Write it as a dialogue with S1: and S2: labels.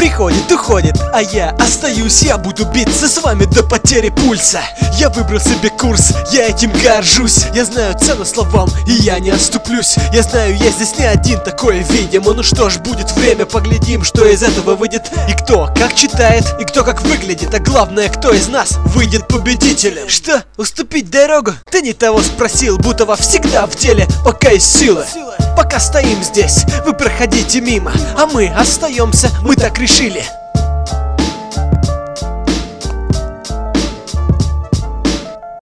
S1: приходит, уходит, а я остаюсь. Я буду биться с вами до потери пульса. Я выбрал себе курс, я этим горжусь. Я знаю цену словам, и я не отступлюсь. Я знаю, я здесь не один такой, видимо. Ну что ж, будет время, поглядим, что из этого выйдет. И кто как читает, и кто как выглядит. А главное, кто из нас выйдет победителем. Что, уступить дорогу? Ты не того спросил, Бутова всегда в деле, пока есть сила. Пока стоим здесь, вы проходите мимо, а мы остаемся, мы так решили.